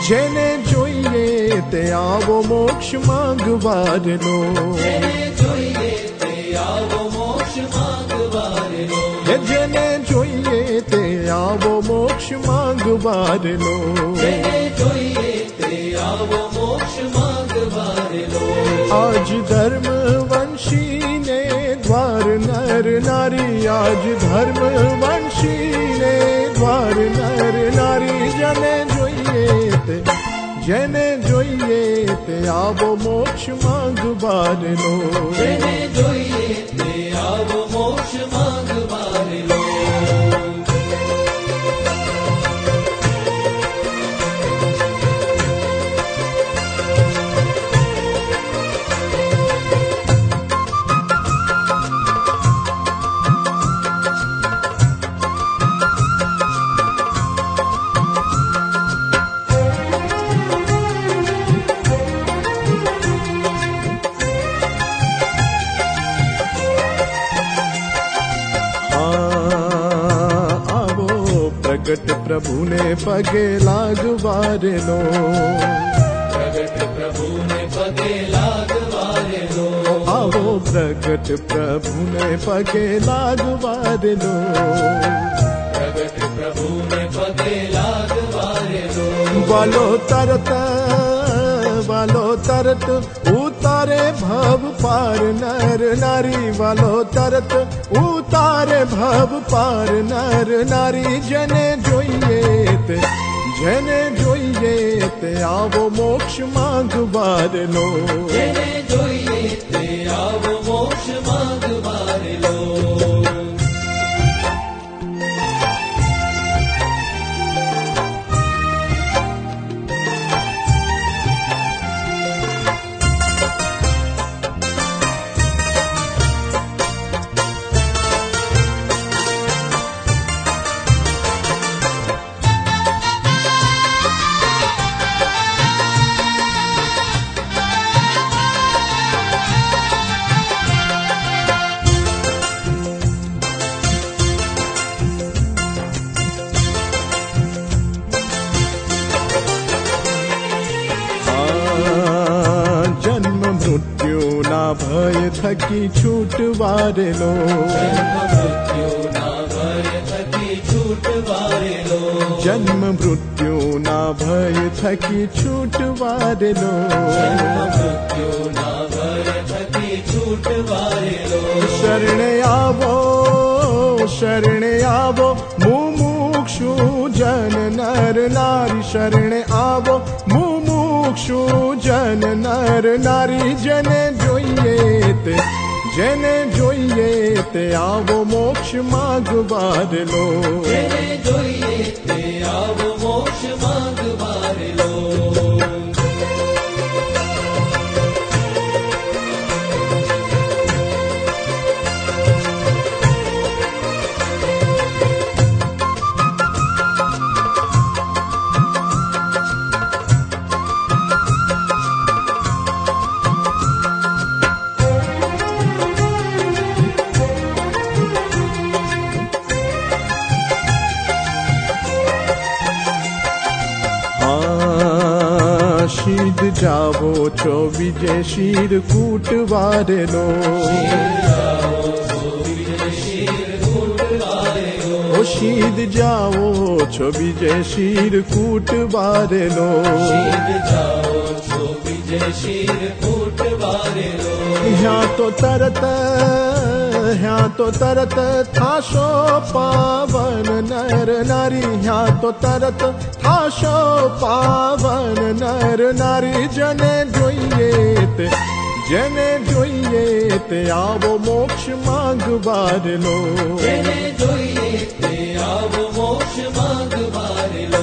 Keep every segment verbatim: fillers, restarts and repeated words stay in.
જેને જોઈએ તે આવો મોક્ષ માંગવારનો, જેને જોઈએ તે આવો મોક્ષ માંગવારનો, જેને જોઈએ તે આવો મોક્ષ માંગવારનો, જેને જોઈએ તે આવો મોક્ષ માંગવારનો. આજ ધર્મ વંશીને દ્વાર નર નારી, આજ ધર્મ વંશીને દ્વાર નર નારી. જેને જોઈએ તે જેને જોઈએ તે આવો મોક્ષ માંગવારનો, જેને જોઈએ તે આવો મોક્ષ માંગવારનો. પ્રગટ પ્રભુને પગે લાગવારનો, પ્રગટ પ્રભુને પગે લાગવારનો, આવો પ્રગટ પ્રભુને પગે લાગવારનો, પ્રગટ પ્રભુને પગે લાગવારનો. વાલો તરત વાલો તરત ઉતારે ભવ પાર નર નારી, વાલો તરત ઉતારે ભવ પાર નર નારી. જેને જોઈએ તે જેને જોઈએ તે આવો મોક્ષ માંગવારનો, જેને જોઈએ તે આવો મોક્ષ માંગવારનો. ભય થકી છૂટવારેલો, મૃત્યુના ભય થકી છૂટવારેલો, જન્મ મૃત્યુના ભય થકી છૂટવારેલો, મૃત્યુના ભય થકી છૂટવારેલો. શરણે આવો શરણે આવો મુમુક્ષુ જન નર નારી, શરણે આવો મુમુક્ષુ જન નર નારી. જેને જોઈએ તે જેને જોઈએ તે આવો મોક્ષ માંગવારનો, જેને જોઈએ તે આવો મોક્ષ માંગવારનો. શીદ જાવો છો વિજય શીર કૂટવારેલો, ઓ શીદ જાવો છો વિજય શીર કૂટવારેલો, યાં તો તરત યાં તો તરત થાશો પાવન નર નારી, યાં તો તરત થાશો પાવન નર નારી. જેને જોઈએ તે જેને જોઈએ તે આવો મોક્ષ માંગવારનો, જેને જોઈએ તે આવો મોક્ષ માંગવારનો.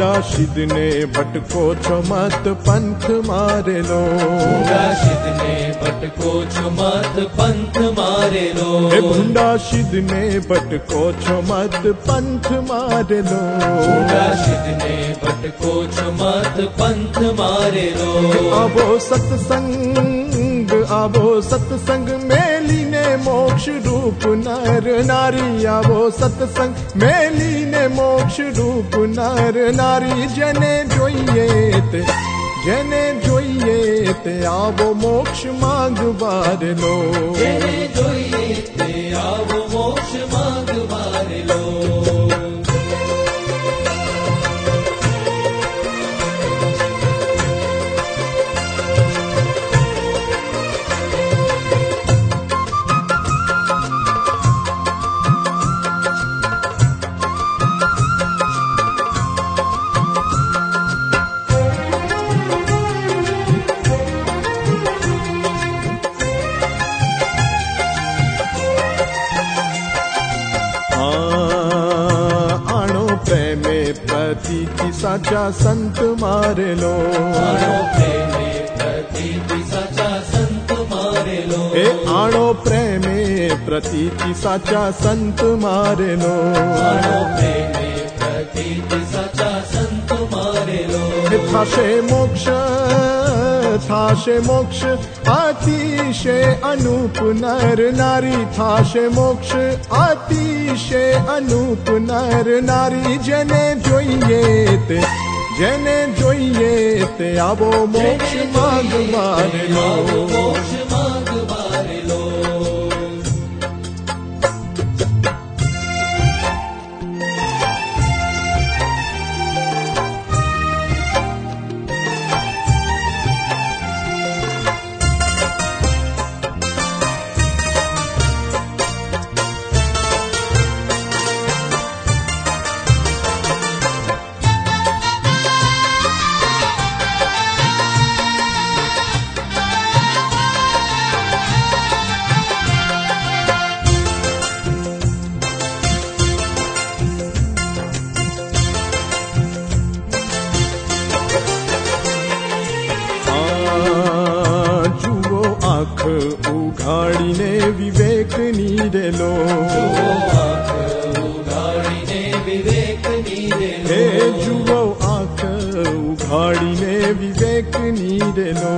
ભૂંડા શિદને ભટકો છો મત પંથ મારેલો, ભૂંડા શિદને ભટકો છો મત પંથ મારેલો, હે ભૂંડા શિદને ભટકો છો મત પંથ મારેલો, ભૂંડા શિદને ભટકો છો મત પંથ મારેલો. આવો સત્સંગ આવો સત્સંગ મેલીને મોક્ષ રૂપ નર નારી, આવો સત્સંગ મેલીને મોક્ષ રૂપ નર નારી. જેને જોઈએ તે જેને જોઈએ તે આવો મોક્ષ માંગવારેલો, જેને જોઈએ તે આવો મોક્ષ માંગવારેલો. પ્રતીતિ સાચા સંત મારેલો, આણો પ્રેમે પ્રતીતિ સાચા સંત મારેલો, હે આણો પ્રેમે પ્રતીતિ સાચા સંત મારેલો, આણો પ્રેમે પ્રતીતિ સાચા સંત મારેલો. હે થાશે મોક્ષ થાશે મોક્ષ અતિશે અનુપ નર નારી, થાશે મોક્ષ અતિશે અનુપ નર નારી. જેને જોઈએ તે જેને જોઈએ તે આવો મોક્ષ માંગવારેલો, મોક્ષ માંગવારેલો. ઉઘાડીને વિવેક નીરેલો, ઉઘાડીને વિવેક નીરેલો, હે જુઓ આંખ ઉઘાડીને વિવેક નીરેલો,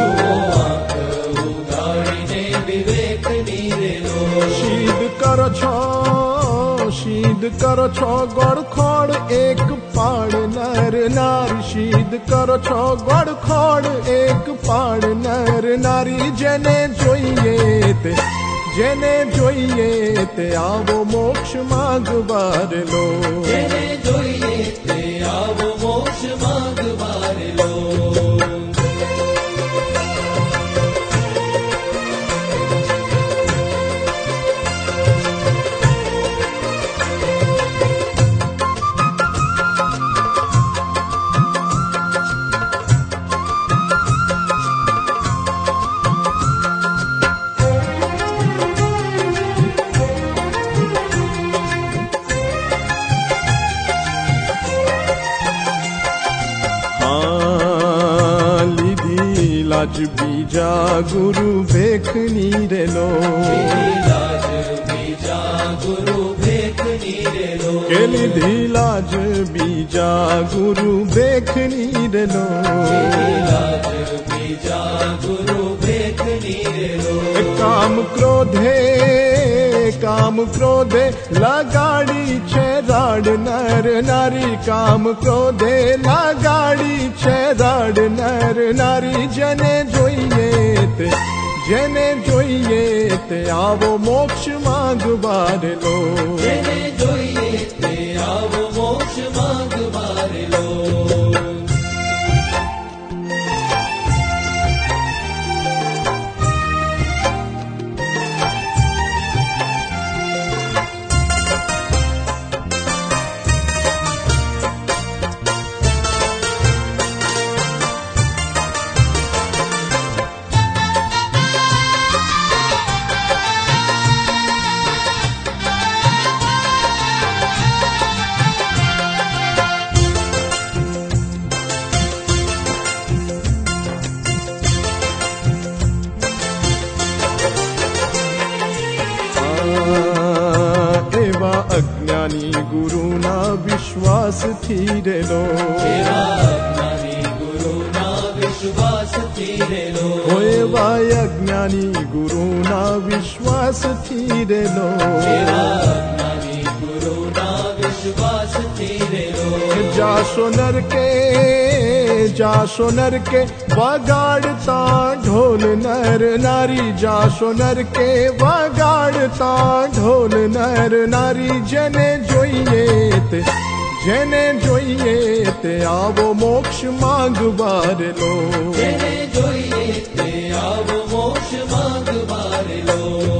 ઉઘાડીને વિવેક નીરેલો. શીદ કરો છો શીદ કરો છો ગોળખોડ એક પાડ નર નારી, શીદ કરો છો ગોળખોડ એક પાડ નર નારી. જેને જોઈએ તે જેને જોઈએ તે આવો મોક્ષ માંગવારેલો, જેને જોઈએ તે આવો મોક્ષ માંગવારેલો. લાજ બીજા ગુરુ ભેખ નીરેલો, લાજ બીજા ગુરુ ભેખ નીરેલો, કે લીધી લાજ બીજા ગુરુ ભેખ નીરેલો, લાજ બીજા ગુરુ ભેખ નીરેલો. કામ ક્રોધે કામ ક્રોધે લગાડી છે રાડ નર નારી, કામ ક્રોધે લગાડી છે રાડ નર નારી. જેને જોઈએ તે જેને જોઈએ તે આવો મોક્ષ માંગવારેલો, જેને જોઈએ તે આવો મોક્ષ માંગવારેલો. થીરેલો જ્ઞાની ગુરુના વિશ્વાસ થીરેલો એવા અજ્ઞાની ગુરુના વિશ્વાસ થીરેલો જ્ઞાની ગુરુના વિશ્વાસ થીરેલો જાશો નરકે જાશો નરકે વગાડતા ઢોલ નર નારી જાશો નરકે વગાડતા ઢોલ નર નારી જેને જોઈએ તે જેને જોઈએ તે આવો મોક્ષ માંગવાર લો જેને જોઈએ તે આવો મોક્ષ માંગવાર લો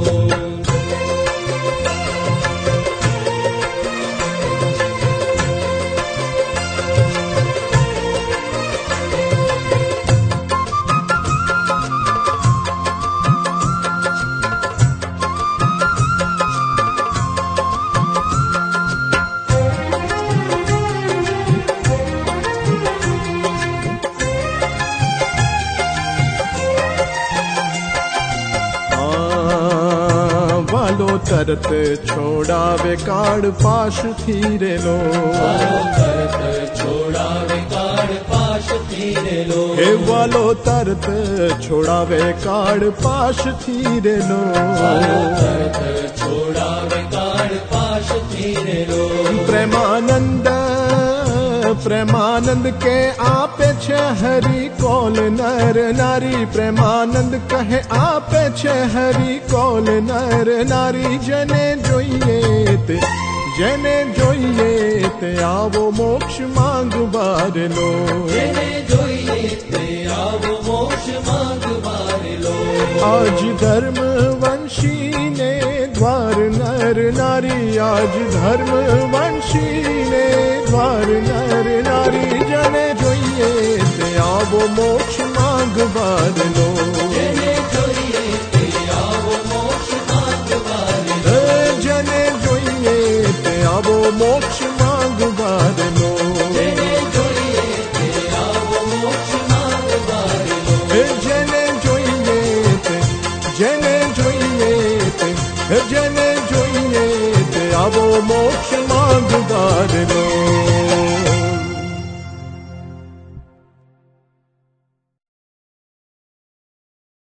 તરત છોડાવે કાળ પાશ થીરેલો તરત છોડાવે કાળ પાશ થીરેલો હે વાલો તરત છોડાવે કાળ પાશ થીરેલો તરત છોડાવે કાળ પાશ થીરેલો પ્રેમાનંદ પ્રેમાનંદ કે આપે છે હરી કોલ નર નારી પ્રેમાનંદ કહે આપે છે હરી કોલ નર નારી જેને જોઈએ તે જેને જોઈએ તે આવો મોક્ષ માંગવાર લો જેને જોઈએ તે આવો મોક્ષ માંગવાર લો આજ ધર્મ વંશી ને દ્વાર નર નારી આજ ધર્મ વંશી ને દ્વાર નર નારી જેને જોઈએ તે આવો મોક્ષ માંગવાર લો જેને જોઈએ તે આવો મોક્ષ માંગવાર લો જેને જોઈએ તે આવો મોક્ષ માંગવાર લો જેને જોઈએ તે આવો મોક્ષ માંગવાર લો જેને જોઈએ તે જેને જોઈએ તે જેને જોઈએ તે આવો મોક્ષ માંગવાર લો